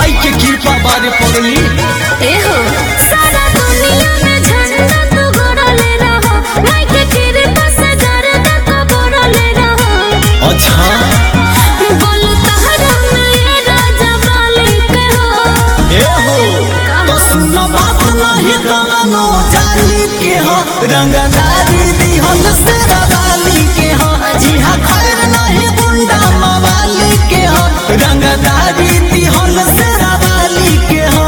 माई के कृपा बारे पड़ली। एहो सारा दुनिया में झंडा तू गड़ले रहो, माई के कृपा से गर्दा को बड़ले रहो। अच्छा बोलू तहरा में ये राजा मालिक हो। एहो तो सुनो बात नहीं कवनो जाली के हो, रंगदारी दिहल से रवाली के हो। जी हाँ खैर नहीं गुंडा मवाली के हो, रंगदारी दिहल से रवाली के हो।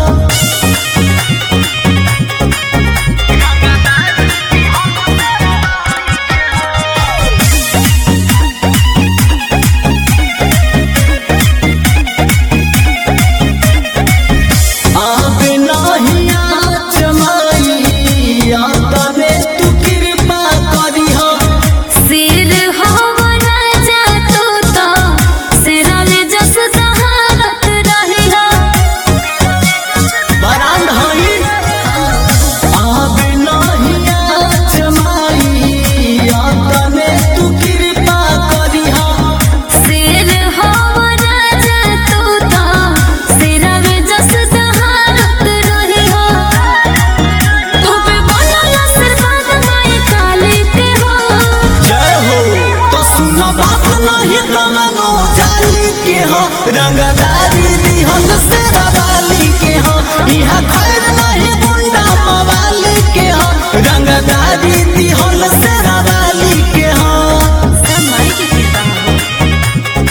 रंगदारी दिहल से रवाली के हो, यहाँ खैर नहीं गुंडा मवाली के हो, रंगदारी दिहल से रवाली के हो। सब माई की कृपा हो।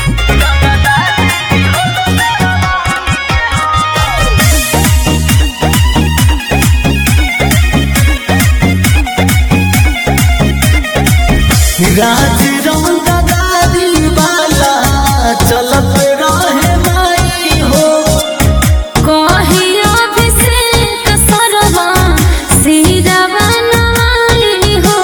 राज रंगदारी वाला चलत रहे माई हो। कहियो अभिषेक सरवा सिरवा नवाई हो।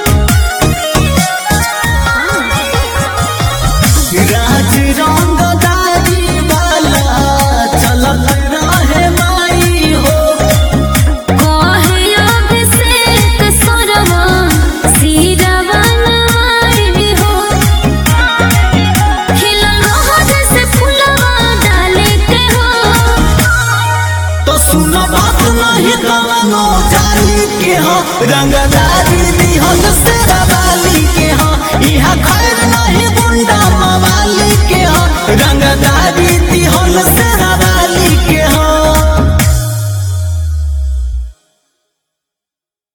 राज रंगदारी वाला चलत रहे माई हो। कहियो अभिषेक सरवा सिरवा नवाई हो। खिलल रहो जैसे फुलवा डाले के हो। तो सुनो बात नहीं कवनो जाली के हो, रंगदारी दिहल से रवाली के हो।